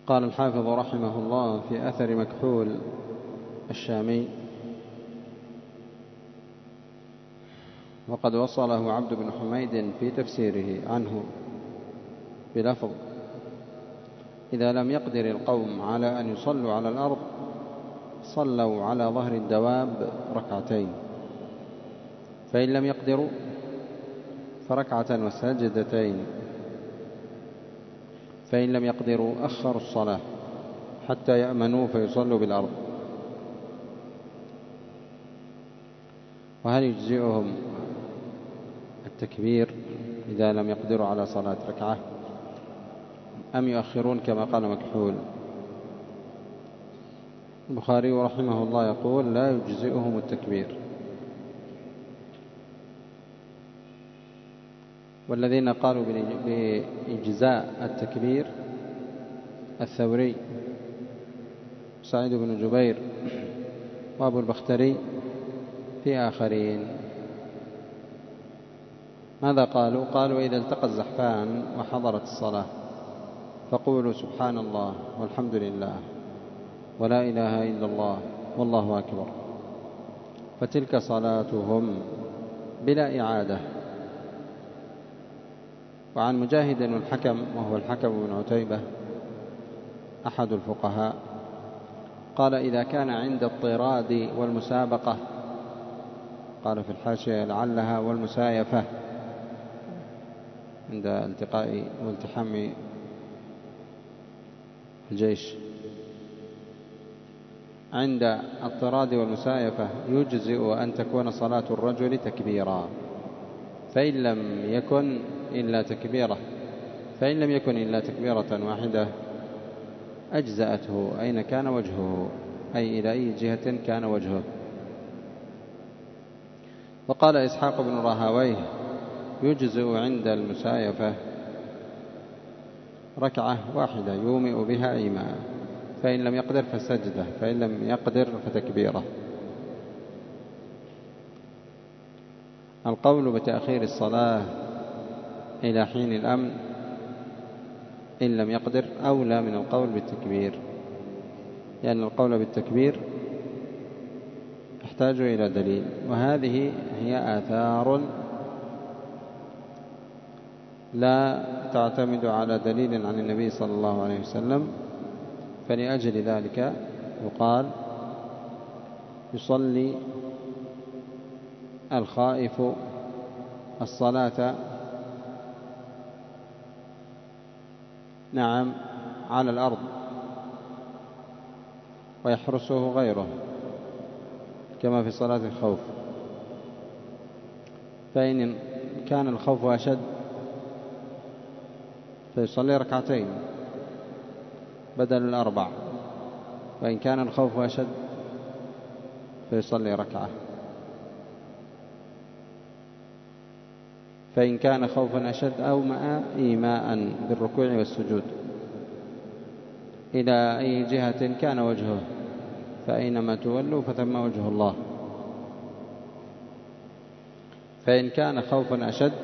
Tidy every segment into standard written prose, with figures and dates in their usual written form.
قال الحافظ رحمه الله في أثر مكحول الشامي: وقد وصله عبد بن حميد في تفسيره عنه بلفظ: إذا لم يقدر القوم على أن يصلوا على الأرض صلوا على ظهر الدواب ركعتين، فإن لم يقدروا فركعة وسجدتين، فإن لم يقدروا أخروا الصلاة حتى يأمنوا فيصلوا بالأرض. وهل يجزئهم التكبير إذا لم يقدروا على صلاة ركعة أم يؤخرون كما قال مكحول؟ البخاري رحمه الله يقول: لا يجزئهم التكبير. والذين قالوا بإجزاء التكبير الثوري سعيد بن جبير وأبو البختري في آخرين. ماذا قالوا؟ قالوا: إذا التقى الزحفان وحضرت الصلاة فقولوا سبحان الله والحمد لله ولا إله إلا الله والله أكبر، فتلك صلاتهم بلا إعادة. وعن مجاهد الحكم، وهو الحكم بن عتيبة أحد الفقهاء، قال: إذا كان عند الطراد والمسابقة، قال في الحاشية لعلها والمسايفة، عند التقاء والتحام الجيش، عند الطراد والمسايفة يجزئ أن تكون صلاة الرجل تكبيرا، فإن لم يكن إلا تكبيرة واحدة أجزأته أين كان وجهه، أي إلى أي جهة كان وجهه. وقال إسحاق بن راهويه: يجزئ عند المسايفة ركعة واحدة يومئ بها إيماء، فإن لم يقدر فسجدة، فإن لم يقدر فتكبيرة. القول بتأخير الصلاة إلى حين الأمن إن لم يقدر أولى من القول بالتكبير، لأن القول بالتكبير يحتاج إلى دليل، وهذه هي آثار لا تعتمد على دليل عن النبي صلى الله عليه وسلم. فلأجل ذلك يقال: يصلي الخائف الصلاة على الأرض ويحرسه غيره كما في صلاة الخوف، فإن كان الخوف أشد فيصلي ركعتين بدل الأربع، وإن كان الخوف أشد فيصلي ركعة. فإن كان خوفا أشد أومأ إيماء بالركوع والسجود إلى أي جهة كان وجهه، فأينما تولوا فثم وجه الله. فإن كان خوفا أشد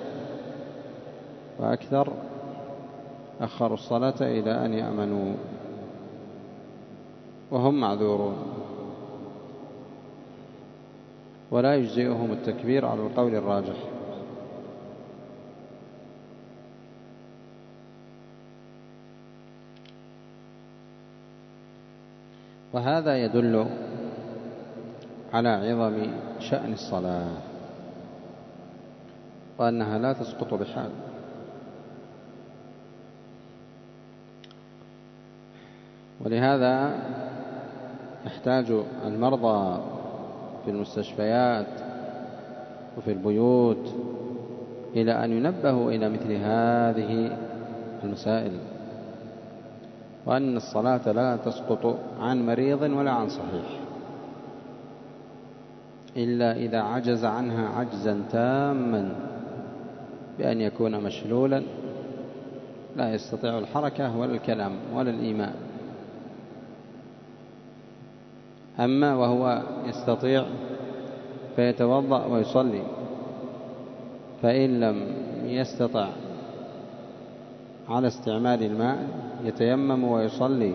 وأكثر أخروا الصلاة إلى أن يأمنوا، وهم معذورون، ولا يجزئهم التكبير على القول الراجح. وهذا يدل على عظم شأن الصلاة وأنها لا تسقط بحال. ولهذا يحتاج المرضى في المستشفيات وفي البيوت إلى أن ينبهوا إلى مثل هذه المسائل، وأن الصلاة لا تسقط عن مريض ولا عن صحيح إلا إذا عجز عنها عجزا تاما بأن يكون مشلولا لا يستطيع الحركة ولا الكلام ولا الإيماء. أما وهو يستطيع فيتوضأ ويصلي، فإن لم يستطع على استعمال الماء يتيمم ويصلي،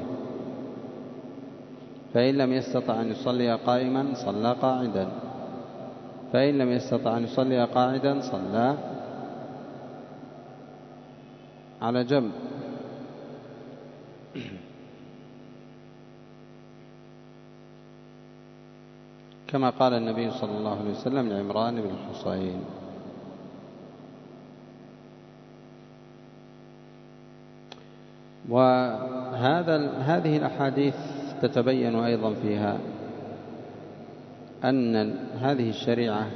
فإن لم يستطع أن يصلي قائما صلى قاعدا، فإن لم يستطع أن يصلي قاعدا صلى على جنب. كما قال النبي صلى الله عليه وسلم لعمران بن الحصين. وهذه الأحاديث تتبين أيضا فيها أن هذه الشريعة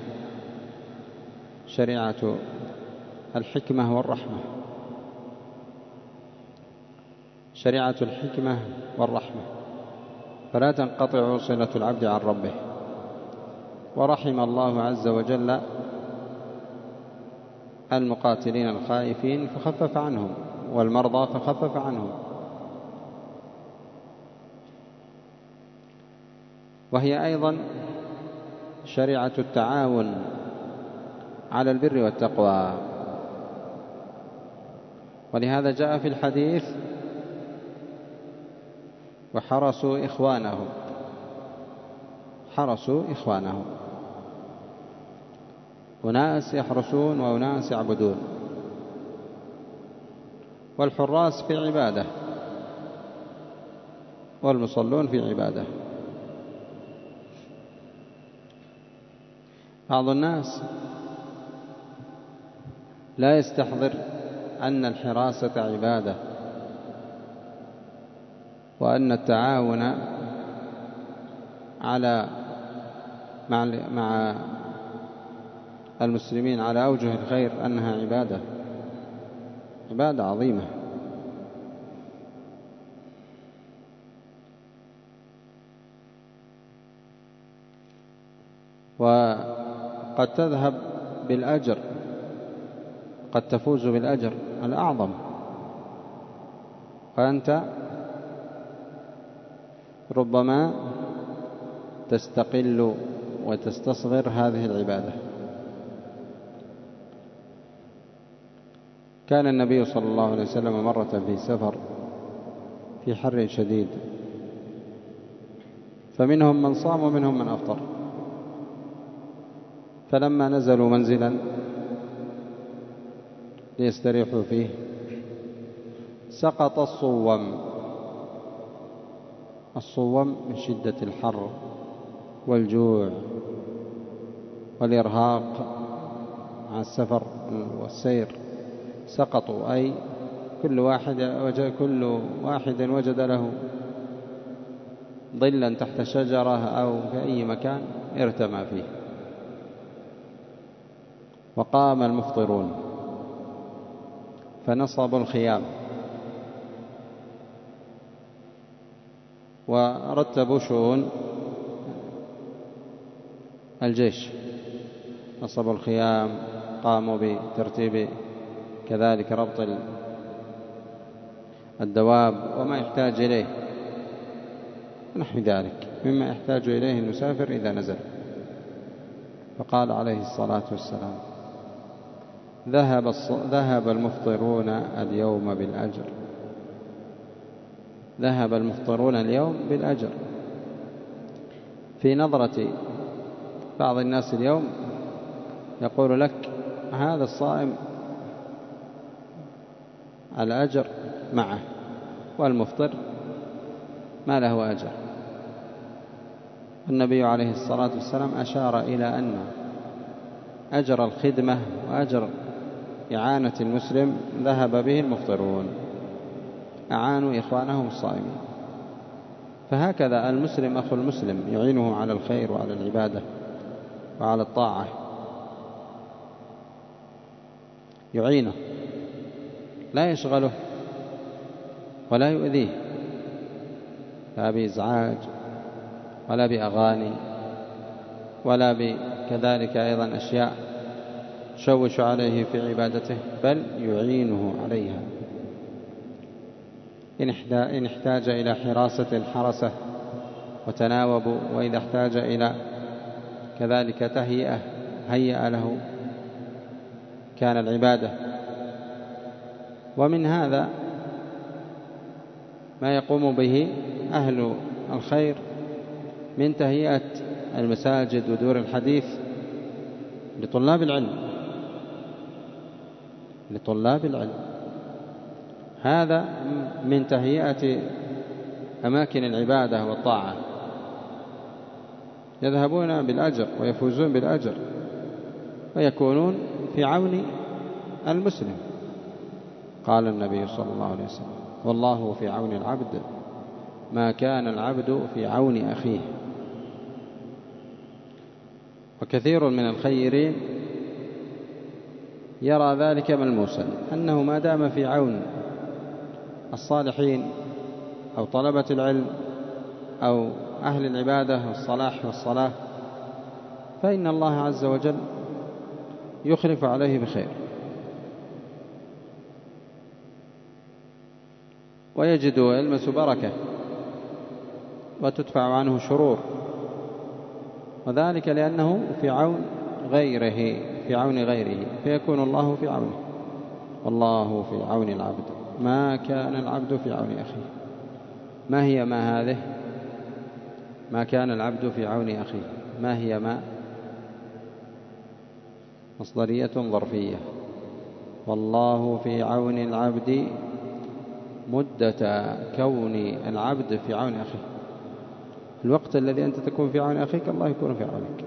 شريعة الحكمة والرحمة، شريعة الحكمة والرحمة، فلا تنقطع صلة العبد عن ربه. ورحم الله عز وجل المقاتلين الخائفين فخفف عنهم، والمرضى فخفف عنهم. وهي أيضا شريعة التعاون على البر والتقوى. ولهذا جاء في الحديث وحرسوا إخوانهم، حرسوا إخوانهم، أناس يحرسون وأناس يعبدون، والحراس في عبادة والمصلون في عبادة. بعض الناس لا يستحضر أن الحراسة عبادة، وأن التعاون مع المسلمين على أوجه الخير أنها عبادة عظيمة. وقد تذهب بالأجر، قد تفوز بالأجر الأعظم، وأنت ربما تستقل وتستصغر هذه العبادة. كان النبي صلى الله عليه وسلم مرة في سفر في حر شديد، فمنهم من صام ومنهم من أفطر، فلما نزلوا منزلا ليستريحوا فيه سقط الصوم من شدة الحر والجوع والإرهاق مع السفر والسير، سقطوا، أي كل واحد وجد له ظلا تحت شجرة أو في أي مكان ارتمى فيه. وقام المفطرون فنصبوا الخيام ورتبوا شؤون الجيش، نصبوا الخيام، قاموا بترتيب كذلك ربط الدواب وما يحتاج إليه ونحو ذلك مما يحتاج إليه المسافر إذا نزل. فقال عليه الصلاة والسلام: ذهب المفطرون اليوم بالأجر، ذهب المفطرون اليوم بالأجر. في نظرة بعض الناس اليوم يقول لك هذا الصائم الأجر معه والمفطر ما له أجر. النبي عليه الصلاة والسلام أشار إلى أن أجر الخدمة وأجر إعانة المسلم ذهب به المفطرون، أعانوا إخوانهم الصائمين. فهكذا المسلم أخو المسلم يعينه على الخير وعلى العبادة وعلى الطاعة، يعينه، لا يشغله ولا يؤذيه، لا بإزعاج ولا بأغاني ولا بكذلك أيضا أشياء تشوش عليه في عبادته، بل يعينه عليها. إن احتاج إلى حراسة حرسه وتناوبوا، وإذا احتاج إلى كذلك تهيئة هيأ له. كان العبادة ومن هذا ما يقوم به أهل الخير من تهيئة المساجد ودور الحديث لطلاب العلم. هذا من تهيئة أماكن العبادة والطاعة، يذهبون بالأجر ويفوزون بالأجر ويكونون في عون المسلم. قال النبي صلى الله عليه وسلم: والله في عون العبد ما كان العبد في عون أخيه. وكثير من الخيرين يرى ذلك ملموسا، أنه ما دام في عون الصالحين أو طلبة العلم أو أهل العبادة والصلاح والصلاة فإن الله عز وجل يخلف عليه بخير، ويجد ويلمس بركة وتدفع عنه شرور، وذلك لأنه في عون غيره فيكون الله في عونه. والله في عون العبد ما كان العبد في عون أخيه. ما هي ما هذه؟ ما كان العبد في عون أخيه، ما هي ما؟ مصدرية ظرفية. والله في عون العبد مدة كون العبد في عون أخيه. الوقت الذي أنت تكون في عون أخيك الله يكون في عونك.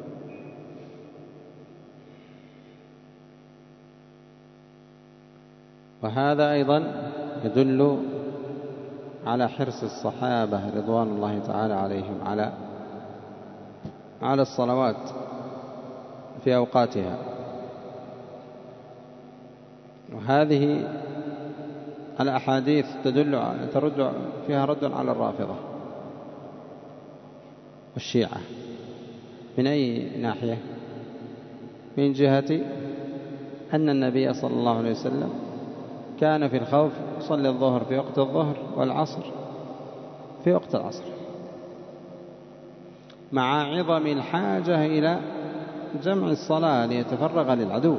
وهذا أيضا يدل على حرص الصحابة رضوان الله تعالى عليهم على الصلوات في أوقاتها. وهذه الأحاديث ترد فيها رد على الرافضة والشيعة. من أي ناحية؟ من جهة أن النبي صلى الله عليه وسلم كان في الخوف يصلي الظهر في وقت الظهر والعصر في وقت العصر، مع عظم الحاجة إلى جمع الصلاة ليتفرغ للعدو،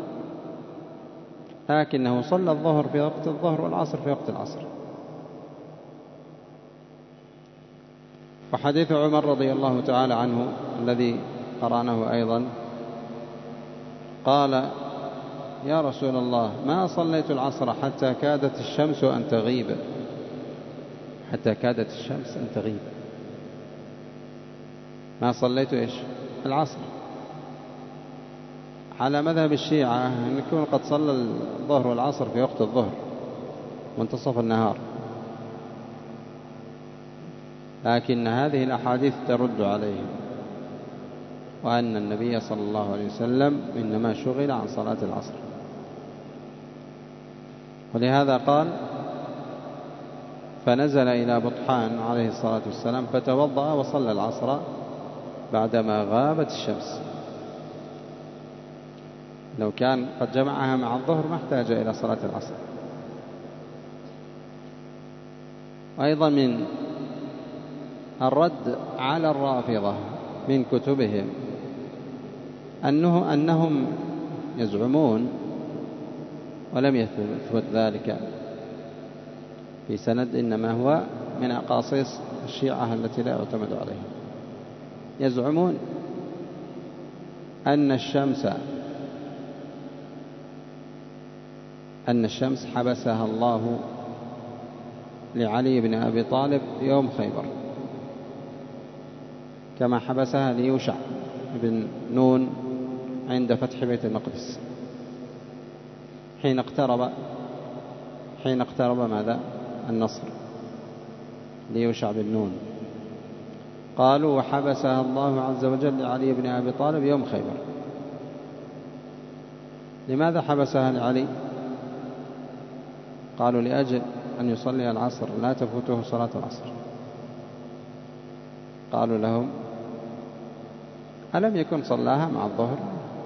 لكنه صلى الظهر في وقت الظهر والعصر في وقت العصر. وحديث عمر رضي الله تعالى عنه الذي قرأناه أيضا قال: يا رسول الله ما صليت العصر حتى كادت الشمس أن تغيب. حتى كادت الشمس أن تغيب، ما صليت إيش؟ العصر. على مذهب الشيعة أن يكون قد صلى الظهر والعصر في وقت الظهر منتصف النهار، لكن هذه الأحاديث ترد عليهم، وأن النبي صلى الله عليه وسلم إنما شغل عن صلاة العصر. ولهذا قال: فنزل إلى بطحان عليه الصلاة والسلام فتوضأ وصلى العصر بعدما غابت الشمس. لو كان قد جمعها مع الظهر ما احتاج إلى صلاة العصر. وأيضا من الرد على الرافضة من كتبهم أنهم يزعمون، ولم يثبت ذلك في سند، إنما هو من أقاصيص الشيعة التي لا يعتمد عليها، يزعمون أن الشمس حبسها الله لعلي بن أبي طالب يوم خيبر، كما حبسها ليوشع بن نون عند فتح بيت المقدس حين اقترب ماذا؟ النصر ليوشع بن نون. قالوا: وحبسها الله عز وجل لعلي بن أبي طالب يوم خيبر. لماذا حبسها لعلي؟ قالوا: لأجل أن يصلي العصر لا تفوته صلاة العصر. قالوا لهم: ألم يكن صلاها مع الظهر؟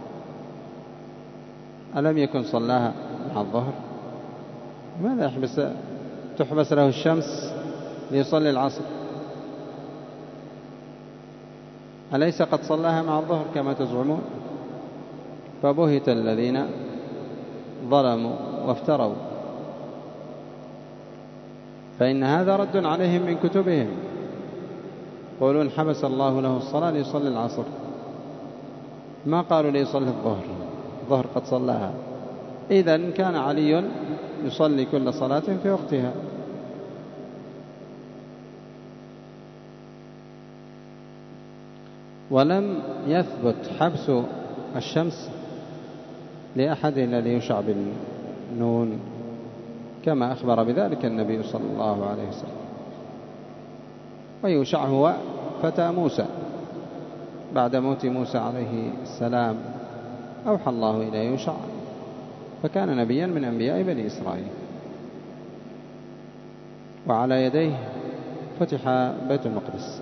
ألم يكن صلاها مع الظهر؟ ماذا تحبس له الشمس ليصلي العصر؟ أليس قد صلاها مع الظهر كما تزعمون؟ فبهت الذين ظلموا وافتروا فإن هذا رد عليهم من كتبهم، يقولون حبس الله له الصلاة ليصلي العصر، ما قالوا ليصلي الظهر قد صلاها. إذن كان علي يصلي كل صلاة في وقتها. ولم يثبت حبس الشمس لأحد إلا ليوشع بن نون، كما أخبر بذلك النبي صلى الله عليه وسلم. ويوشع هو فتى موسى، بعد موت موسى عليه السلام أوحى الله إلى يوشع، فكان نبيا من أنبياء بني إسرائيل، وعلى يديه فتح بيت المقدس.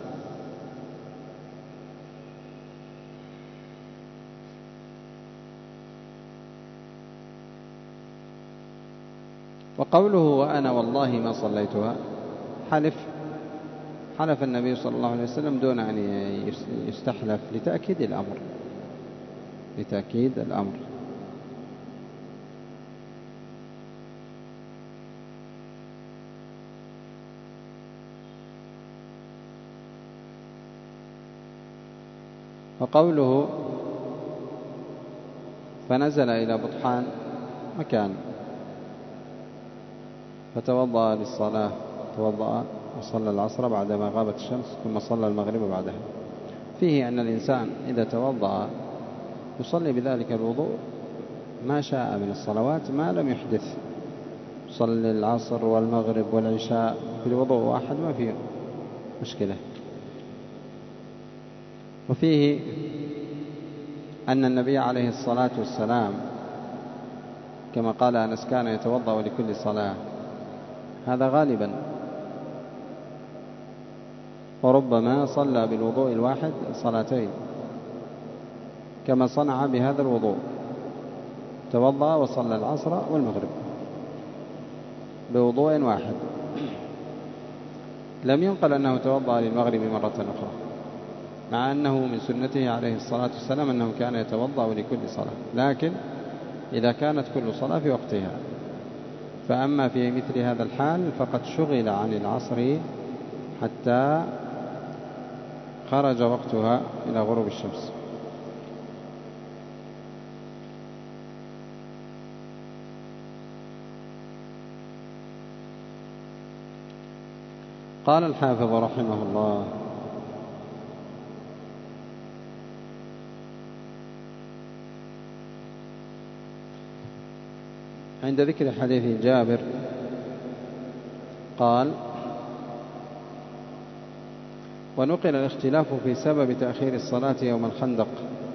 وقوله وأنا والله ما صليتها، حلف النبي صلى الله عليه وسلم دون أن يستحلف لتأكيد الأمر. وقوله فنزل إلى بطحان مكان فتوضأ للصلاة، توضأ وصلى العصر بعدما غابت الشمس، ثم صلى المغرب بعدها. فيه أن الإنسان إذا توضأ يصلي بذلك الوضوء ما شاء من الصلوات ما لم يحدث، يصلي العصر والمغرب والعشاء في الوضوء واحد ما فيه مشكلة. وفيه أن النبي عليه الصلاة والسلام كما قال أنس كان يتوضأ لكل صلاة، هذا غالبا، وربما صلى بالوضوء الواحد صلاتين كما صنع بهذا الوضوء، توضأ وصلى العصر والمغرب بوضوء واحد. لم ينقل أنه توضأ للمغرب مرة أخرى، مع أنه من سنته عليه الصلاة والسلام أنه كان يتوضأ لكل صلاة، لكن إذا كانت كل صلاة في وقتها. فأما في مثل هذا الحال فقد شغل عن العصر حتى خرج وقتها إلى غروب الشمس. قال الحافظ رحمه الله عند ذكر حديث جابر قال ونقل الاختلاف في سبب تأخير الصلاة يوم الخندق،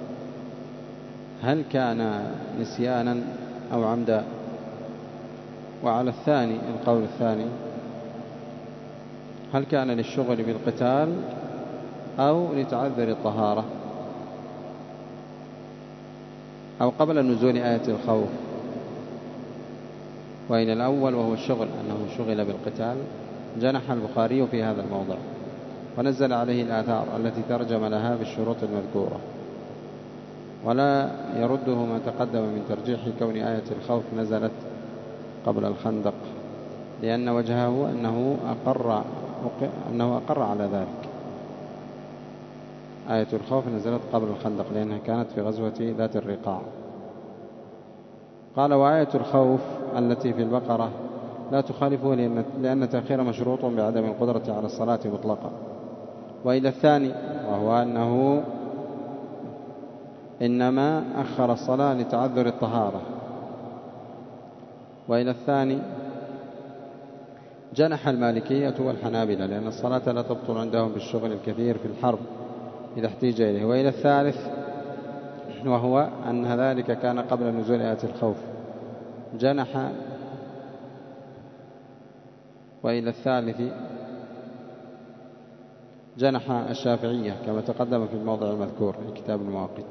هل كان نسيانا أو عمدا؟ وعلى الثاني القول الثاني، هل كان للشغل بالقتال أو لتعذر الطهارة أو قبل نزول آية الخوف؟ وإلى الأول وهو الشغل أنه شغل بالقتال جنح البخاري في هذا الموضع ونزل عليه الآثار التي ترجم لها بالشروط المذكورة، ولا يرده ما تقدم من ترجيح كون آية الخوف نزلت قبل الخندق، لأن وجهه أنه أقر على ذلك. آية الخوف نزلت قبل الخندق لأنها كانت في غزوة ذات الرقاع. قال وآية الخوف التي في البقرة لا تخالفه لأن تأخير مشروط بعدم القدرة على الصلاة مطلقا. وإلى الثاني وهو أنه إنما أخر الصلاة لتعذر الطهارة. وإلى الثاني جنح المالكية والحنابلة لأن الصلاة لا تبطل عندهم بالشغل الكثير في الحرب إذا احتيج إليه. وإلى الثالث وهو أن ذلك كان قبل نزول آية الخوف جنح. وإلى الثالث جنح الشافعية كما تقدم في الموضع المذكور في كتاب المواقيت.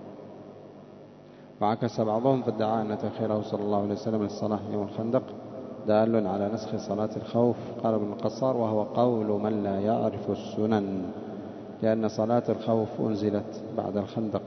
وعكس بعضهم فادعى أن تأخيره صلى الله عليه وسلم للصلاة يوم الخندق دال على نسخ صلاة الخوف. قال ابن القصار وهو قول من لا يعرف السنن، لأن صلاة الخوف أنزلت بعد الخندق،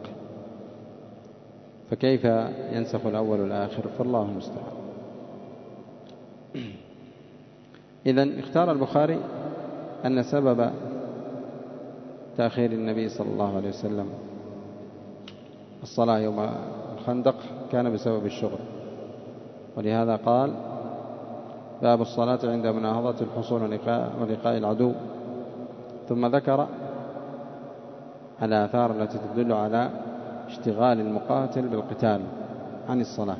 فكيف ينسخ الأول والآخر؟ فالله المستعان. إذن اختار البخاري أن سبب تأخير النبي صلى الله عليه وسلم الصلاة يوم الخندق كان بسبب الشغل، ولهذا قال: باب الصلاة عند مناهضة الحصون ولقاء العدو، ثم ذكر الآثار التي تدل على اشتغال المقاتل بالقتال عن الصلاة.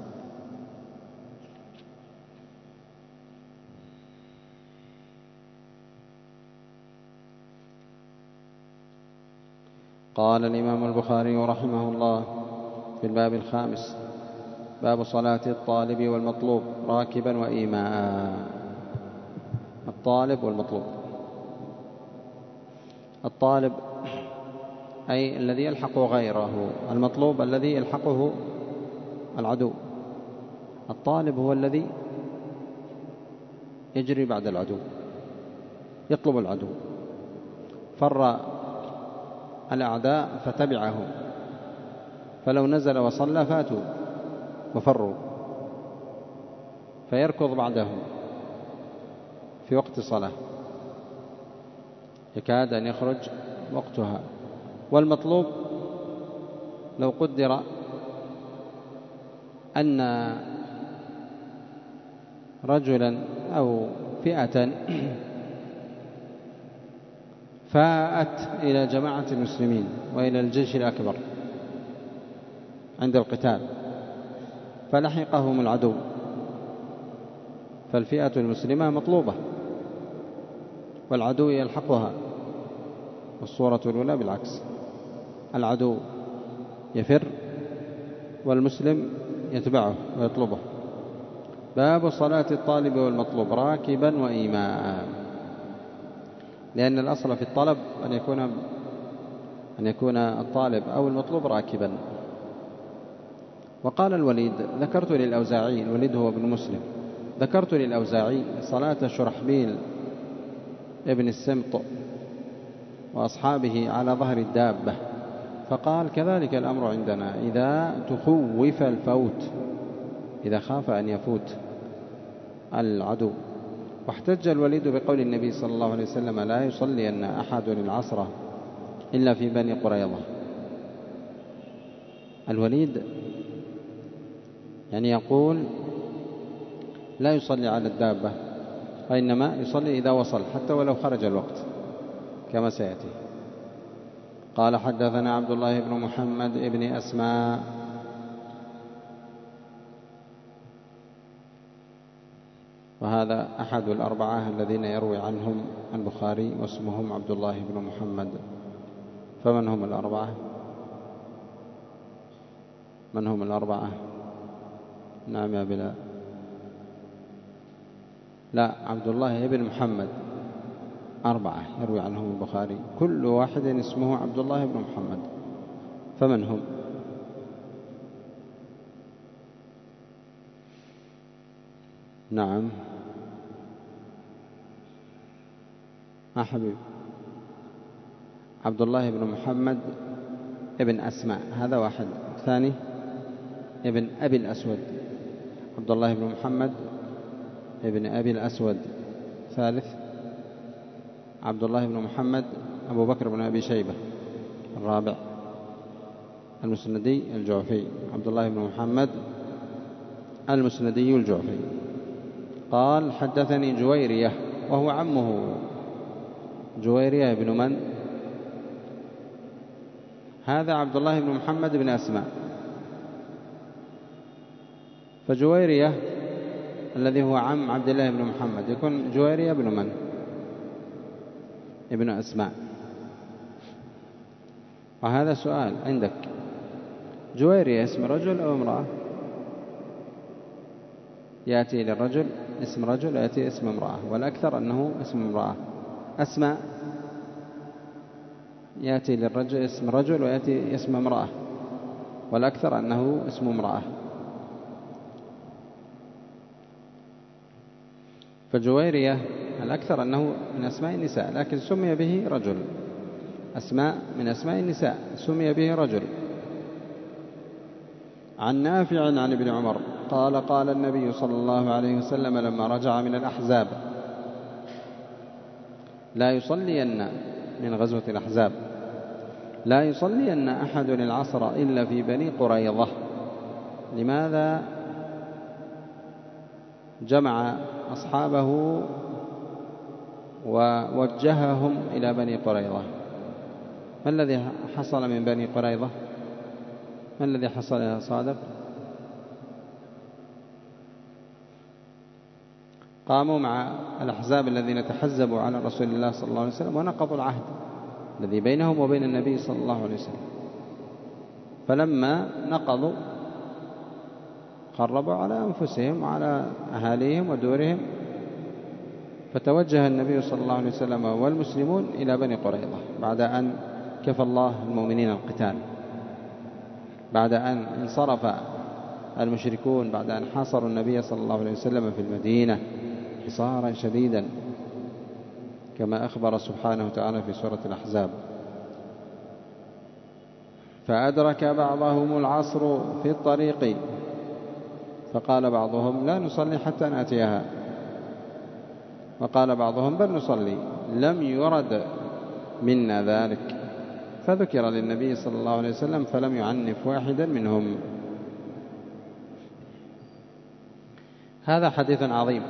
قال الإمام البخاري رحمه الله في الباب الخامس: باب صلاة الطالب والمطلوب راكبا وإيماء. الطالب والمطلوب: الطالب أي الذي يلحق غيره، المطلوب الذي يلحقه العدو. الطالب هو الذي يجري بعد العدو، يطلب العدو، فر الأعداء فتبعه، فلو نزل وصلى فاتوا وفروا، فيركض بعدهم في وقت صلاة يكاد أن يخرج وقتها. والمطلوب لو قدر أن رجلا أو فئة فاءت إلى جماعة المسلمين وإلى الجيش الأكبر عند القتال، فلحقهم العدو، فالفئة المسلمة مطلوبة والعدو يلحقها. والصورة الأولى بالعكس، العدو يفر والمسلم يتبعه ويطلبه. باب صلاة الطالب والمطلوب راكبا وإيماء، لأن الأصل في الطلب أن يكون الطالب أو المطلوب راكبا. وقال الوليد: ذكرت للأوزاعي، الوليد هو ابن مسلم، ذكرت للأوزاعي صلاة شرحبيل ابن السمط وأصحابه على ظهر الدابة، فقال: كذلك الأمر عندنا إذا تخوف الفوت، إذا خاف أن يفوت العدو. واحتج الوليد بقول النبي صلى الله عليه وسلم: لا يصلين أحد العصر إلا في بني قريظة. الوليد يعني يقول لا يصلي على الدابة، وإنما يصلي إذا وصل حتى ولو خرج الوقت كما سيأتي. قال: حدثنا عبد الله بن محمد بن أسماء وهذا أحد الأربعة الذين يروي عنهم البخاري واسمهم عبد الله بن محمد. فمن هم الأربعة؟ من هم الأربعة؟ نعم يا بلال. لا، عبد الله بن محمد أربعة يروي عنهم البخاري، كل واحد اسمه عبد الله بن محمد. فمن هم؟ نعم حبيب. عبد الله بن محمد ابن أسماء هذا واحد. ثاني ابن أبي الأسود، عبد الله بن محمد ابن أبي الأسود. ثالث عبد الله بن محمد أبو بكر بن أبي شيبة. الرابع المسندي الجعفي، عبد الله بن محمد المسندي الجعفي. قال: حدثني جويرية وهو عمه. جويرية بن من؟ هذا عبد الله بن محمد بن أسماء. فجويرية الذي هو عم عبد الله بن محمد يكون جويرية بن من؟ ابن أسماء. وهذا سؤال عندك: جويرية اسم رجل أو امرأة؟ يأتي للرجل اسم رجل ويأتي اسم امرأة، والأكثر أنه اسم امرأة. أسماء يأتي للرجل اسم رجل ويأتي اسم امرأة، والأكثر أنه اسم امرأة. فجويرية الأكثر أنه من أسماء النساء، لكن سمي به رجل. أسماء من أسماء النساء سمي به رجل. عن نافع عن ابن عمر قال: قال النبي صلى الله عليه وسلم لما رجع من الأحزاب: لا يصلين من غزوة الأحزاب لا يصلين أحد العصر إلا في بني قريظة. لماذا جمع أصحابه ووجههم إلى بني قريظة؟ ما الذي حصل من بني قريظة؟ ما الذي حصل يا صادق؟ قاموا مع الأحزاب الذين تحزبوا على رسول الله صلى الله عليه وسلم ونقضوا العهد الذي بينهم وبين النبي صلى الله عليه وسلم. فلما نقضوا خربوا على أنفسهم وعلى أهاليهم ودورهم، فتوجه النبي صلى الله عليه وسلم والمسلمون إلى بني قريظة بعد أن كفى الله المؤمنين القتال، بعد أن انصرف المشركون، بعد أن حاصروا النبي صلى الله عليه وسلم في المدينة حصارا شديدا كما أخبر سبحانه وتعالى في سورة الأحزاب. فأدرك بعضهم العصر في الطريق فقال بعضهم لا نصلي حتى نأتيها، وقال بعضهم بل نصلي، لم يرد منا ذلك. فذكر للنبي صلى الله عليه وسلم فلم يعنف واحدا منهم. هذا حديث عظيم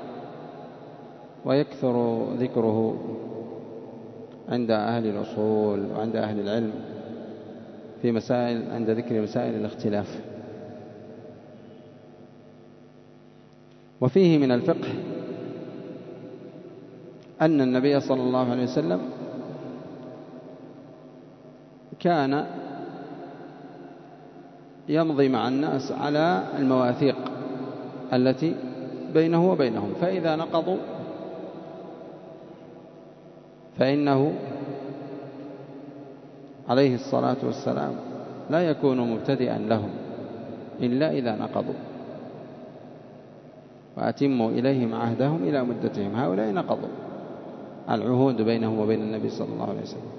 ويكثر ذكره عند أهل الأصول وعند أهل العلم في مسائل، عند ذكر مسائل الاختلاف. وفيه من الفقه أن النبي صلى الله عليه وسلم كان يمضي مع الناس على المواثيق التي بينه وبينهم، فإذا نقضوا فإنه عليه الصلاة والسلام لا يكون مبتدئا لهم إلا إذا نقضوا، وأتموا إليهم عهدهم إلى مدتهم. هؤلاء نقضوا العهود بينهم وبين النبي صلى الله عليه وسلم،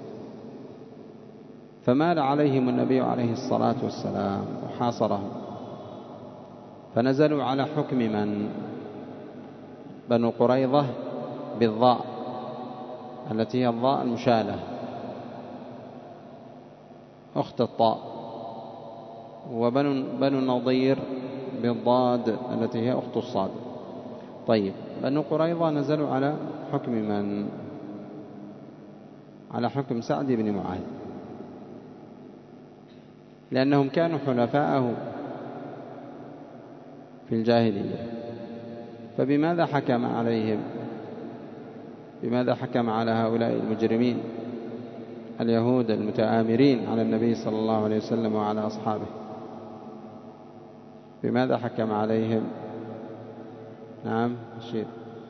فمال عليهم النبي عليه الصلاة والسلام وحاصرهم، فنزلوا على حكم من؟ بنو قريظة بالضاء التي هي الضاء المشالة أخت الطاء، وبنو النضير بالضاد التي هي أخت الصاد. طيب، بنو قريظة نزلوا على حكم من؟ على حكم سعد بن معاذ، لأنهم كانوا حلفاءه في الجاهلية. فبماذا حكم عليهم؟ بماذا حكم على هؤلاء المجرمين اليهود المتآمرين على النبي صلى الله عليه وسلم وعلى أصحابه؟ بماذا حكم عليهم؟ نعم شير،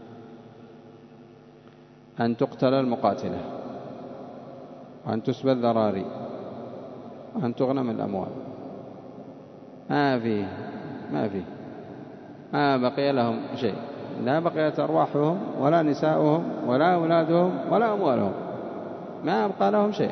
أن تقتل المقاتلة، وأن تسبى الذراري، وأن تغنم الأموال. ما بقي لهم شيء، لا بقيت أرواحهم ولا نساؤهم ولا أولادهم ولا أموالهم، ما أبقى لهم شيئا.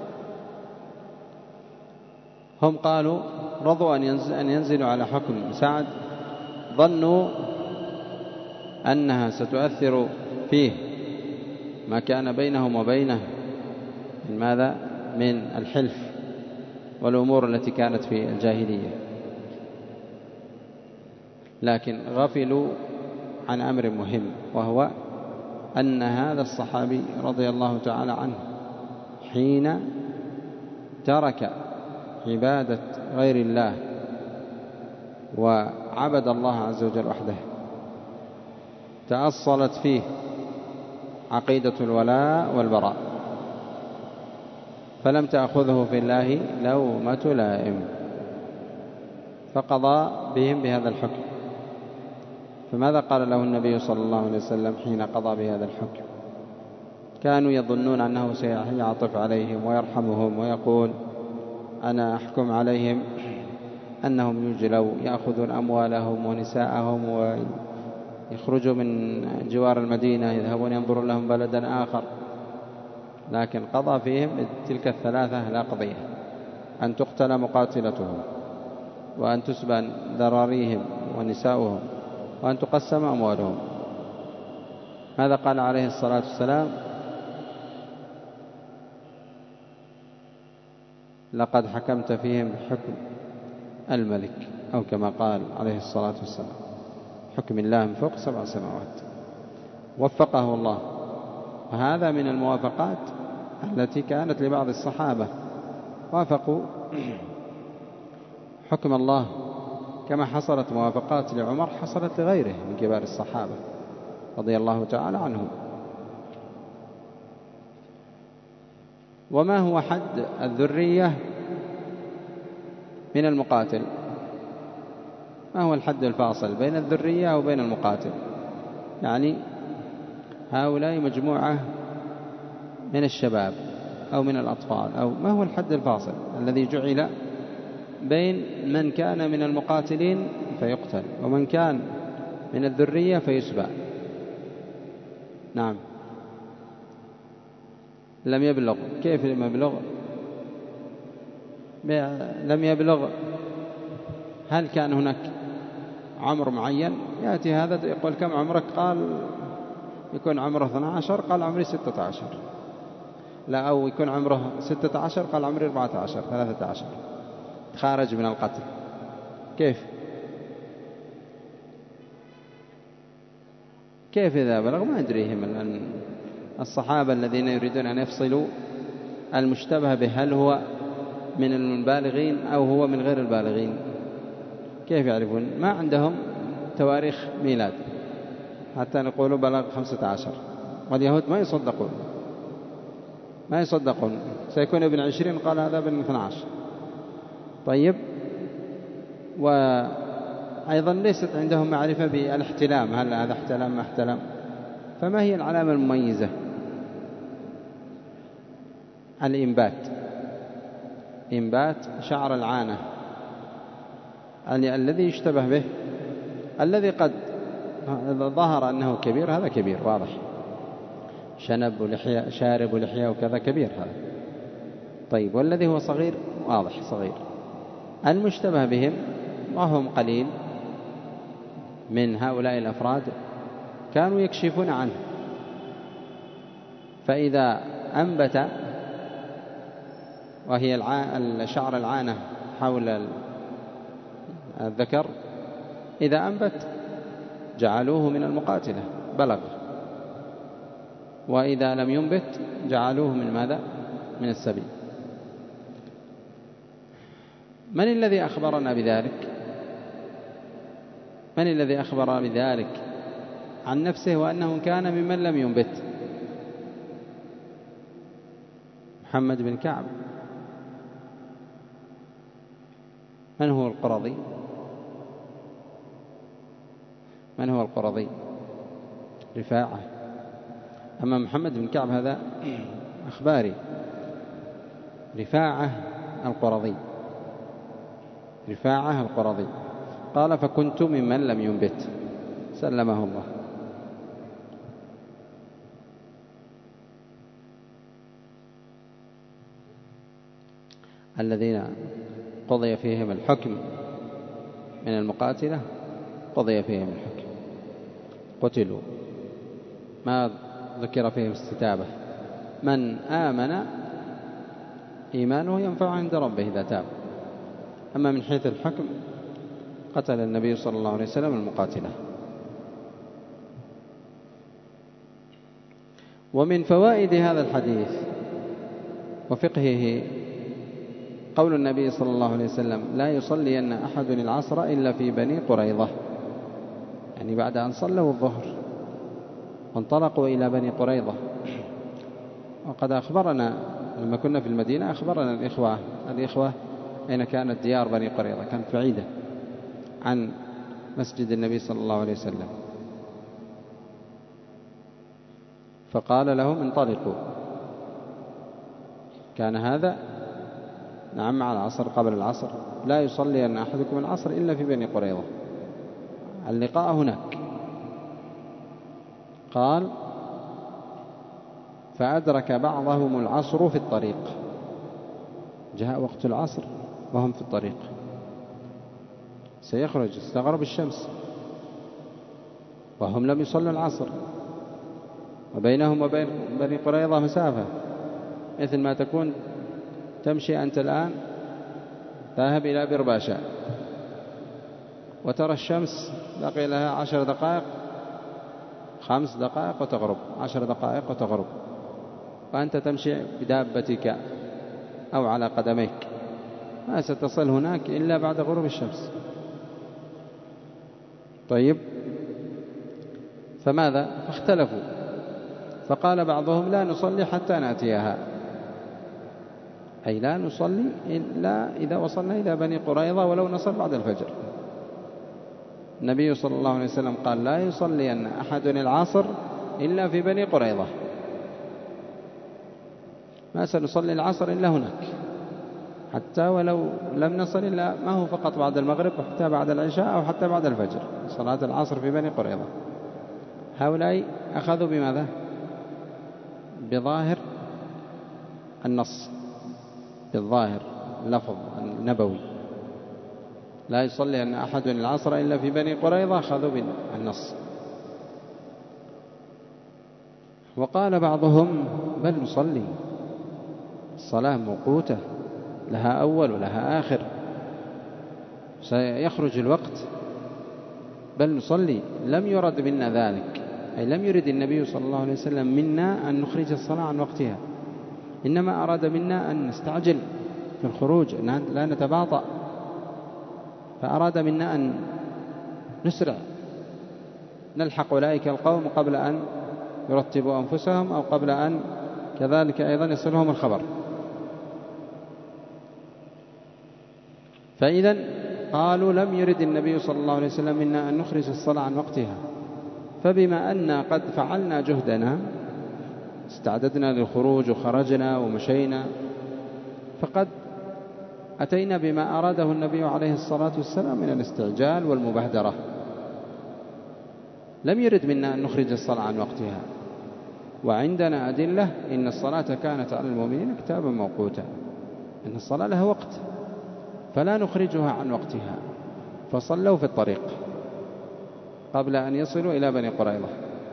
هم قالوا رضوا أن ينزلوا على حكم سعد، ظنوا أنها ستؤثر فيه ما كان بينهم وبينه من ماذا؟ من الحلف والأمور التي كانت في الجاهلية، لكن غفلوا عن أمر مهم، وهو أن هذا الصحابي رضي الله تعالى عنه حين ترك عبادة غير الله وعبد الله عز وجل وحده تأصلت فيه عقيدة الولاء والبراء، فلم تأخذه في الله لومة لائم، فقضى بهم بهذا الحكم. فماذا قال له النبي صلى الله عليه وسلم حين قضى بهذا الحكم؟ كانوا يظنون أنه سيعطف عليهم ويرحمهم ويقول أنا أحكم عليهم أنهم يجلوا، يأخذون أموالهم ونساءهم ويخرجوا من جوار المدينة، يذهبون ينظرون لهم بلدا آخر. لكن قضى فيهم تلك الثلاثة لا قضية: أن تقتل مقاتلتهم، وأن تسبى ذراريهم ونساؤهم، وأن تقسم أموالهم. ماذا قال عليه الصلاة والسلام؟ لقد حكمت فيهم بحكم الملك، أو كما قال عليه الصلاة والسلام حكم الله من فوق 7 سماوات. وفقه الله. وهذا من الموافقات التي كانت لبعض الصحابة، وافقوا حكم الله كما حصلت موافقات لعمر حصلت لغيره من كبار الصحابة رضي الله تعالى عنهم. وما هو حد الذرية من المقاتل؟ ما هو الحد الفاصل بين الذرية وبين المقاتل؟ يعني هؤلاء مجموعة من الشباب أو من الأطفال، أو ما هو الحد الفاصل الذي جعل بين من كان من المقاتلين فيقتل ومن كان من الذرية فيسبى؟ نعم، لم يبلغ. كيف لم يبلغ؟ لم يبلغ. هل كان هناك عمر معين؟ يأتي هذا يقول كم عمرك؟ قال يكون عمره 12، قال عمري 16. لا، أو يكون عمره 16 قال عمري 14 13، خارج من القتل. كيف إذا بلغ؟ ما أدريهم الآن الصحابة الذين يريدون أن يفصلوا المشتبه به هل هو من البالغين أو هو من غير البالغين، كيف يعرفون؟ ما عندهم تواريخ ميلاد حتى نقولوا بلغ 15. واليهود ما يصدقون سيكون ابن 20 قال هذا ابن 12. طيب، وأيضا ليست عندهم معرفة بالاحتلام، هل هذا احتلام ما احتلام. فما هي العلامة المميزة؟ إنبات شعر العانة الذي يشتبه به، الذي قد ظهر أنه كبير، هذا كبير واضح، شنب ولحية، شارب ولحية وكذا، كبير هذا. طيب، والذي هو صغير واضح صغير. المشتبه بهم وهم قليل من هؤلاء الأفراد كانوا يكشفون عنه، فإذا أنبت، وهي شعر العانة حول الذكر، إذا أنبت جعلوه من المقاتلة بلغ، وإذا لم ينبت جعلوه من ماذا؟ من السبي. من الذي أخبرنا بذلك؟ من الذي أخبر بذلك عن نفسه وأنه كان ممن لم ينبت؟ محمد بن كعب. من هو القرظي؟ رفاعة. أما محمد بن كعب هذا أخباري. رفاعة القرظي قال فكنت ممن لم ينبت، سلمه الله. الذين قضي فيهم الحكم من المقاتلة قضي فيهم الحكم، قتلوا، ما ذكر فيهم استتابة. من آمن إيمانه ينفع عند ربه إذا تاب. أما من حيث الحكم قتل النبي صلى الله عليه وسلم المقاتلة. ومن فوائد هذا الحديث وفقهه قول النبي صلى الله عليه وسلم لا يصلين أحد العصر إلا في بني قريظة، يعني بعد أن صلوا الظهر وانطلقوا إلى بني قريظة. وقد أخبرنا لما كنا في المدينة، أخبرنا الإخوة أين كانت ديار بني قريظة، كانت بعيدة عن مسجد النبي صلى الله عليه وسلم، فقال لهم انطلقوا. كان هذا نعم مع العصر، قبل العصر، لا يصلي أن أحدكم العصر إلا في بني قريظة، اللقاء هناك. قال فأدرك بعضهم العصر في الطريق، جاء وقت العصر وهم في الطريق، سيخرج، استغرب الشمس وهم لم يصلوا العصر، وبينهم وبين بني قريظة مسافة مثل ما تكون تمشي أنت الآن ذاهب إلى برباشا وترى الشمس بقي لها 10 دقائق 5 دقائق وتغرب 10 دقائق وتغرب، وأنت تمشي بدابتك أو على قدميك، ما ستصل هناك إلا بعد غروب الشمس. طيب، فماذا؟ فاختلفوا، فقال بعضهم لا نصلي حتى نأتيها، أي لا نصلي إلا إذا وصلنا إلى بني قريظة ولو نصل بعد الفجر. النبي صلى الله عليه وسلم قال لا يصلي أن أحد العصر إلا في بني قريظة، ما سنصلي العصر إلا هناك، حتى ولو لم نصل إلا ما هو فقط بعد المغرب، حتى بعد العشاء أو حتى بعد الفجر، صلاة العصر في بني قريظة. هؤلاء أخذوا بماذا؟ بظاهر النص، بالظاهر اللفظ النبوي، لا يصلي أن أحد العصر إلا في بني قريظة، أخذوا بالنص. وقال بعضهم بل نصلي، الصلاة موقوتة، لها أول ولها آخر، سيخرج الوقت، بل نصلي. لم يرد منا ذلك، أي لم يرد النبي صلى الله عليه وسلم منا أن نخرج الصلاة عن وقتها، إنما أراد منا أن نستعجل في الخروج، لا نتباطأ، فأراد منا أن نسرع نلحق أولئك القوم قبل أن يرتبوا أنفسهم، أو قبل أن كذلك أيضا يصلهم الخبر. فإذا قالوا لم يرد النبي صلى الله عليه وسلم منا أن نخرج الصلاة عن وقتها، فبما أن قد فعلنا جهدنا، استعددنا للخروج وخرجنا ومشينا، فقد أتينا بما أراده النبي عليه الصلاة والسلام من الاستعجال والمبادرة. لم يرد منا أن نخرج الصلاة عن وقتها، وعندنا أدلة إن الصلاة كانت على المؤمنين كتابا موقوتا، إن الصلاة لها وقت، فلا نخرجها عن وقتها. فصلوا في الطريق قبل أن يصلوا إلى بني قريظة.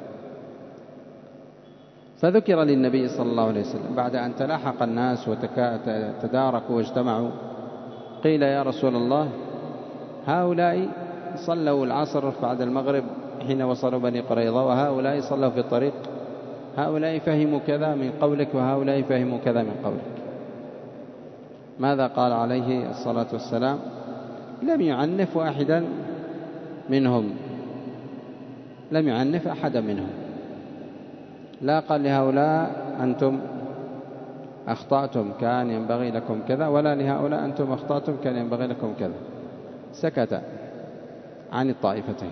فذكر للنبي صلى الله عليه وسلم بعد أن تلاحق الناس وتداركوا واجتمعوا، قيل يا رسول الله هؤلاء صلوا العصر بعد المغرب حين وصلوا بني قريظة، وهؤلاء صلوا في الطريق، هؤلاء فهموا كذا من قولك وهؤلاء فهموا كذا من قولك. ماذا قال عليه الصلاة والسلام؟ لم يعنف واحدا منهم، لم يعنف أحدا منهم، لا قال لهؤلاء أنتم أخطأتم كان ينبغي لكم كذا، ولا لهؤلاء أنتم أخطأتم كان ينبغي لكم كذا، سكت عن الطائفتين.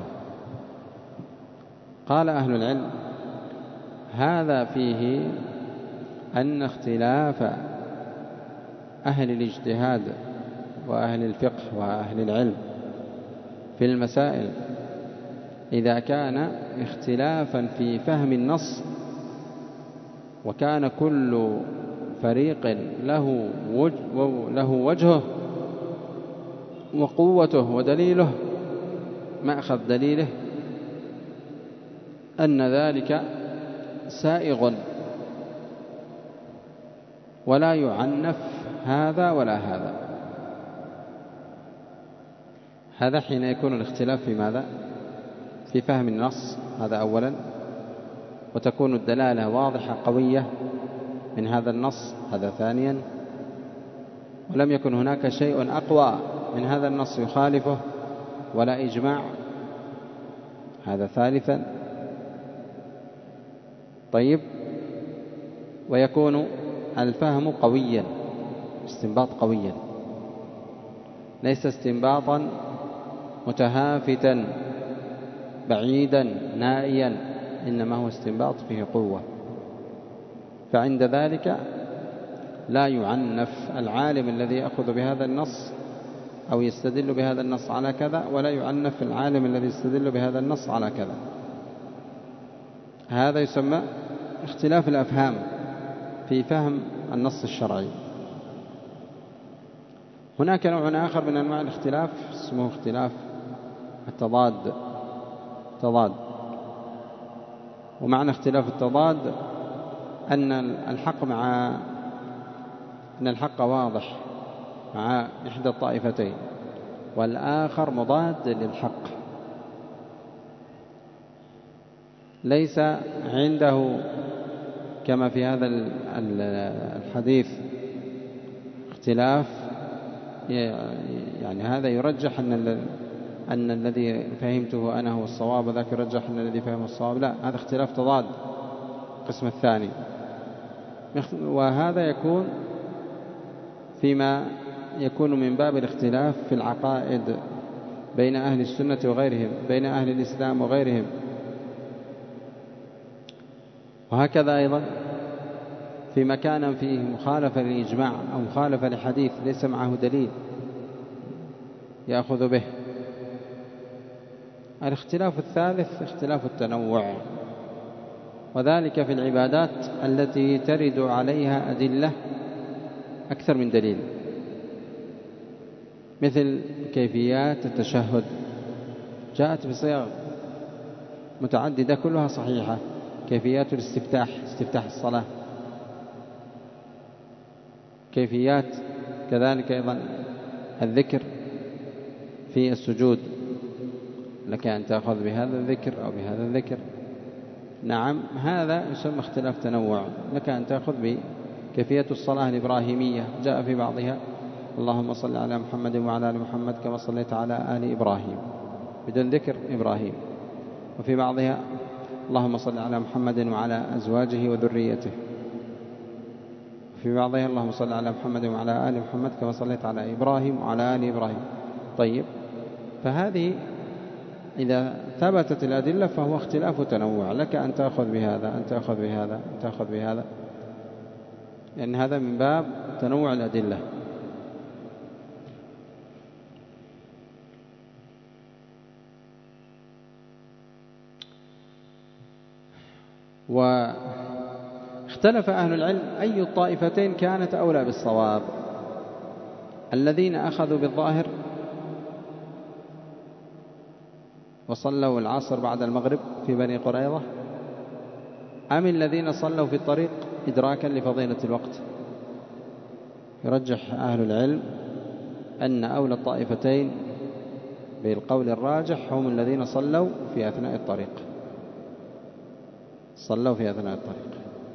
قال أهل العلم هذا فيه أن اختلاف أهل الاجتهاد وأهل الفقه وأهل العلم في المسائل إذا كان اختلافا في فهم النص، وكان كل فريق له وجهه وقوته ودليله، مأخذ دليله، أن ذلك سائغ ولا يعنف هذا ولا هذا. هذا حين يكون الاختلاف في ماذا؟ في فهم النص، هذا أولا، وتكون الدلالة واضحة قوية من هذا النص، هذا ثانيا، ولم يكن هناك شيء أقوى من هذا النص يخالفه ولا إجماع، هذا ثالثا. طيب، ويكون الفهم قويا، استنباط قويا، ليس استنباطا متهافتا بعيدا نائيا، إنما هو استنباط فيه قوة. فعند ذلك لا يعنف العالم الذي يأخذ بهذا النص أو يستدل بهذا النص على كذا، ولا يعنف العالم الذي يستدل بهذا النص على كذا. هذا يسمى اختلاف الأفهام في فهم النص الشرعي. هناك نوع آخر من أنواع الاختلاف اسمه اختلاف التضاد. ومعنى اختلاف التضاد أن الحق مع أن الحق واضح مع إحدى الطائفتين والآخر مضاد للحق، ليس عنده كما في هذا الحديث اختلاف، يعني هذا يرجح أن الذي فهمته أنا هو الصواب، وذاك يرجح أن الذي فهمه الصواب. لا، هذا اختلاف تضاد القسم الثاني. وهذا يكون فيما يكون من باب الاختلاف في العقائد بين أهل السنة وغيرهم، بين أهل الإسلام وغيرهم. وهكذا أيضا في مكان فيه مخالفة للإجماع أو مخالفة لحديث ليس معه دليل يأخذ به. الاختلاف الثالث اختلاف التنوع، وذلك في العبادات التي ترد عليها أدلة أكثر من دليل، مثل كيفيات التشهد جاءت بصيغ متعددة كلها صحيحة. كيفيات الاستفتاح، استفتاح الصلاة، كيفيات كذلك أيضا الذكر في السجود، لك أن تأخذ بهذا الذكر أو بهذا الذكر. نعم، هذا يسمى اختلاف تنوع. لك أن تأخذ بكيفية الصلاة الإبراهيمية، جاء في بعضها اللهم صل على محمد وعلى آل محمد كما صليت على آل إبراهيم بدون ذكر إبراهيم، وفي بعضها اللهم صل على محمد وعلى أزواجه وذريته، وفي بعضها اللهم صل على محمد وعلى آل محمد كما صليت على إبراهيم وعلى آل إبراهيم. طيب، فهذه إذا ثبتت الأدلة فهو اختلاف تنوع، لك أن تأخذ بهذا، أن تأخذ بهذا، أن تأخذ بهذا، لأن هذا من باب تنوع الأدلة. واختلف أهل العلم أي الطائفتين كانت أولى بالصواب، الذين أخذوا بالظاهر وصلوا العصر بعد المغرب في بني قريظة، أم الذين صلوا في الطريق إدراكا لفضيلة الوقت. يرجح أهل العلم أن أولى الطائفتين بالقول الراجح هم الذين صلوا في أثناء الطريق، صلوا في أثناء الطريق.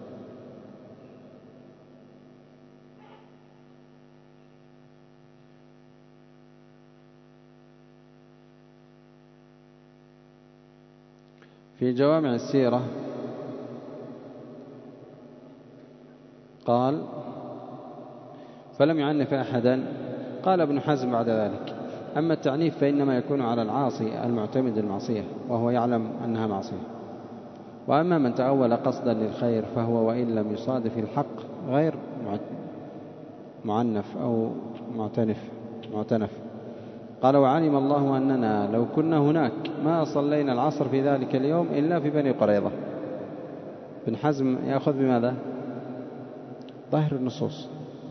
في جوامع السيرة قال فلم يعنف أحدا. قال ابن حزم بعد ذلك أما التعنيف فإنما يكون على العاصي المعتمد المعصية وهو يعلم أنها معصية، وأما من تأول قصدا للخير فهو وإن لم يصادف الحق غير معنف أو معتنف. قال وعلم الله أننا لو كنا هناك ما صلينا العصر في ذلك اليوم إلا في بني قريظة. ابن حزم يأخذ بماذا؟ ظاهر النصوص.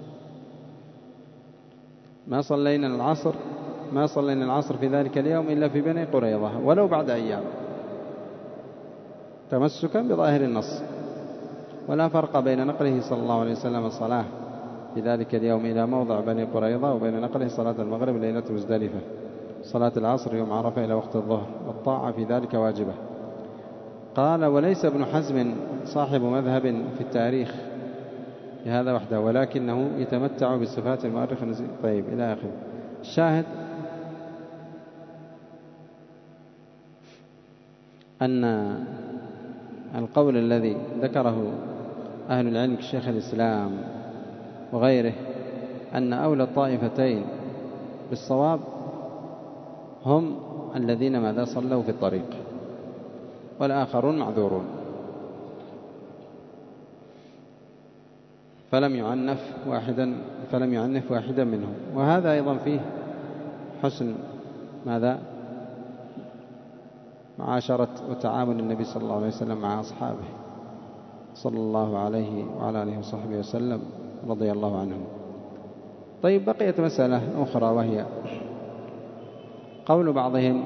ما صلينا العصر في ذلك اليوم إلا في بني قريظة ولو بعد أيام، تمسكا بظاهر النص. ولا فرق بين نقله صلى الله عليه وسلم الصلاة في ذلك اليوم إلى موضع بني قريظة وبين نقله صلاة المغرب ليلة مزدلفة، صلاة العصر يوم عرفة إلى وقت الظهر، والطاعة في ذلك واجبة. قال وليس ابن حزم صاحب مذهب في التاريخ هذا وحده، ولكنه يتمتع بصفات المؤرخ النزيل. طيب إلى آخر. الشاهد أن القول الذي ذكره أهل العلم كشيخ الإسلام وغيره أن أولى الطائفتين بالصواب هم الذين ماذا صلوا في الطريق، والآخرون معذورون. فلم يعنف واحدا منهم. وهذا أيضا فيه حسن ماذا معاشرة وتعامل النبي صلى الله عليه وسلم مع أصحابه صلى الله عليه وعلى آله وصحبه وسلم رضي الله عنهم. طيب، بقيت مسألة أخرى وهي قول بعضهم،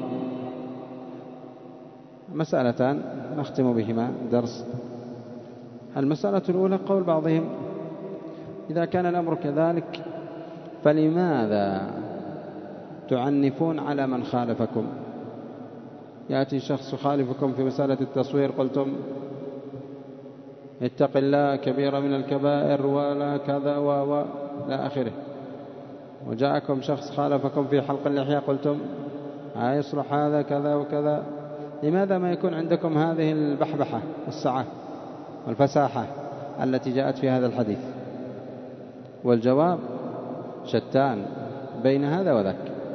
مسألتان نختم بهما درس. المسألة الأولى قول بعضهم إذا كان الأمر كذلك فلماذا تعنفون على من خالفكم؟ يأتي شخص يخالفكم في مسألة التصوير، قلتم اتق الله كبيرة من الكبائر ولا كذا لا آخره. وجاءكم شخص خالفكم في حلق اللحية، قلتم يصلح هذا كذا وكذا. لماذا ما يكون عندكم هذه البحبحة والسعة والفساحة التي جاءت في هذا الحديث؟ والجواب شتان بين هذا وذاك.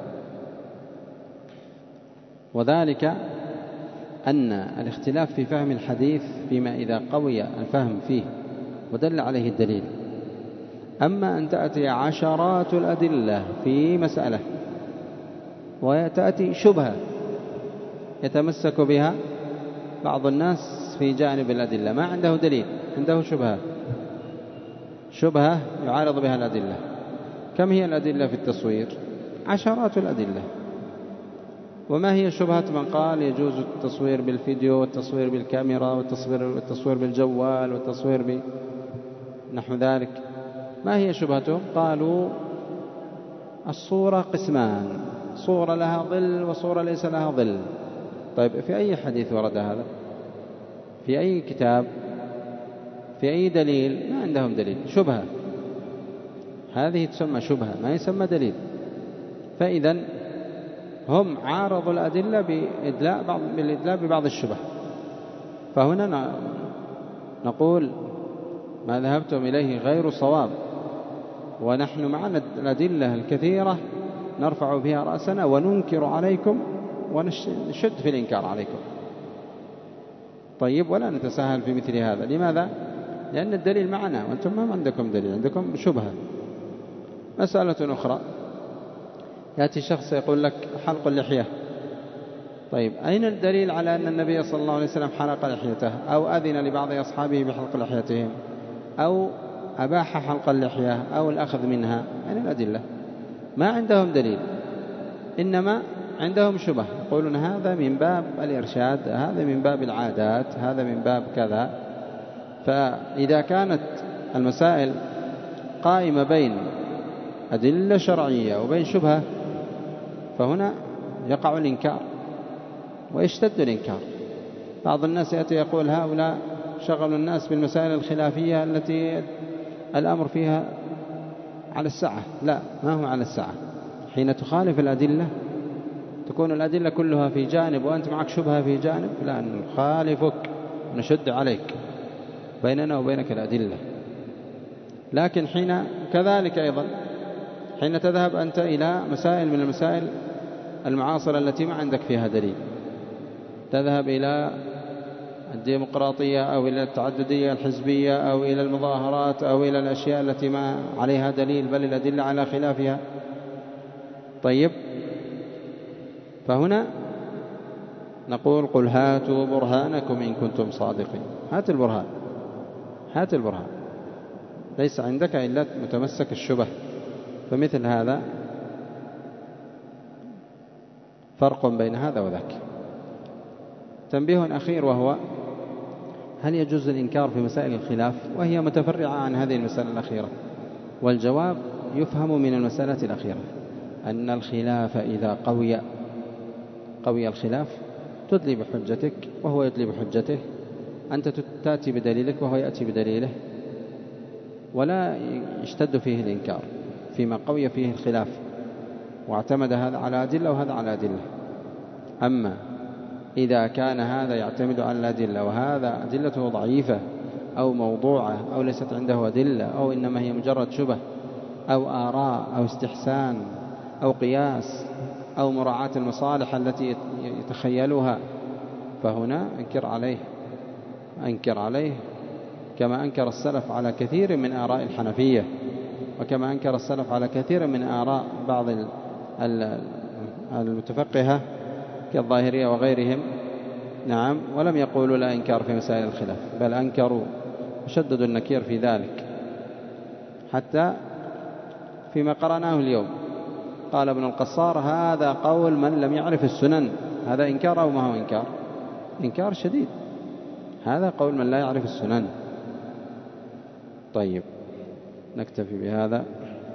وذلك أن الاختلاف في فهم الحديث فيما إذا قوي الفهم فيه ودل عليه الدليل. أما أن تأتي عشرات الأدلة في مسألة وتأتي شبهة يتمسك بها بعض الناس في جانب الأدلة، ما عنده دليل، عنده شبهة يعارض بها الأدلة. كم هي الأدلة في التصوير؟ عشرات الأدلة. وما هي شبهة من قال يجوز التصوير بالفيديو والتصوير بالكاميرا والتصوير بالجوال والتصوير نحو ذلك؟ ما هي شبهتهم؟ قالوا الصورة قسمان، صورة لها ظل وصورة ليس لها ظل. طيب في أي حديث ورد هذا؟ في أي كتاب؟ في أي دليل؟ ما عندهم دليل، شبهة. هذه تسمى شبهة، ما يسمى دليل. فإذا هم عارضوا الأدلة بالإدلاء ببعض الشبه. فهنا نقول ما ذهبتم إليه غير صواب، ونحن معنا الأدلة الكثيرة نرفع بها رأسنا وننكر عليكم ونشد في الإنكار عليكم. طيب، ولا نتساهل في مثل هذا. لماذا؟ لأن الدليل معنا وأنتم ما عندكم دليل، عندكم شبهة. مسألة أخرى، يأتي شخص يقول لك حلق اللحية. طيب، أين الدليل على أن النبي صلى الله عليه وسلم حلق لحيته أو أذن لبعض أصحابه بحلق لحيتهم أو أباح حلق اللحية أو الأخذ منها؟ أين الأدلة؟ ما عندهم دليل، إنما عندهم شبه، يقولون هذا من باب الإرشاد، هذا من باب العادات، هذا من باب كذا. فإذا كانت المسائل قائمة بين أدلة شرعية وبين شبهة فهنا يقع الإنكار ويشتد الإنكار. بعض الناس يأتي يقول هؤلاء شغلوا الناس بالمسائل الخلافية التي الأمر فيها على السعة. لا، ما هو على السعة. حين تخالف الأدلة تكون الأدلة كلها في جانب وأنت معك شبهة في جانب، لا نخالفك ونشد عليك، بيننا وبينك الأدلة. لكن حين كذلك أيضا حين تذهب أنت إلى مسائل من المسائل المعاصرة التي ما عندك فيها دليل، تذهب إلى الديمقراطية أو إلى التعددية الحزبية أو إلى المظاهرات أو إلى الأشياء التي ما عليها دليل بل الأدلة على خلافها. طيب، فهنا نقول قل هاتوا برهانكم إن كنتم صادقين. هات البرهان، هات البرهان، ليس عندك إلا متمسك الشبه. فمثل هذا فرق بين هذا وذاك. تنبيه أخير، وهو هل يجوز الإنكار في مسائل الخلاف وهي متفرعة عن هذه المسألة الأخيرة؟ والجواب يفهم من المسألة الأخيرة أن الخلاف إذا قوي الخلاف تدلي بحجتك وهو يدلي بحجته، أنت تأتي بدليلك وهو يأتي بدليله، ولا يشتد فيه الإنكار فيما قوي فيه الخلاف واعتمد هذا على أدلة وهذا على أدلة. أما إذا كان هذا يعتمد على الأدلة وهذا أدلته ضعيفة أو موضوعة أو ليست عنده أدلة أو إنما هي مجرد شبه أو آراء أو استحسان أو قياس أو مراعاة المصالح التي يتخيلها، فهنا أنكر عليه كما أنكر السلف على كثير من آراء الحنفية، وكما أنكر السلف على كثير من آراء بعض المتفقهة كالظاهرية وغيرهم. نعم، ولم يقولوا لا إنكار في مسائل الخلاف، بل أنكروا وشددوا النكير في ذلك. حتى فيما قرأناه اليوم قال ابن القصار هذا قول من لم يعرف السنن. هذا إنكار أو ما هو إنكار؟ إنكار شديد. هذا قول من لا يعرف السنن. طيب، نكتفي بهذا.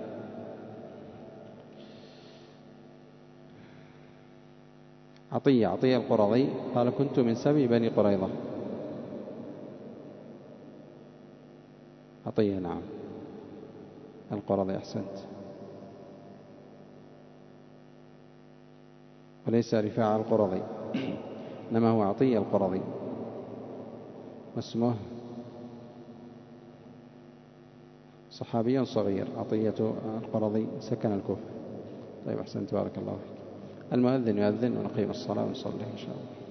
عطية القرظي قال كنت من سبي بني قريظة. عطية نعم القرظي أحسنت، وليس رفاعة القرظي إنما هو عطية القرظي واسمه صحابي صغير. عطية القرظي سكن الكوفة. طيب أحسنت بارك الله فيك. المؤذن يؤذن ونقيم الصلاة ونصلي إن شاء الله.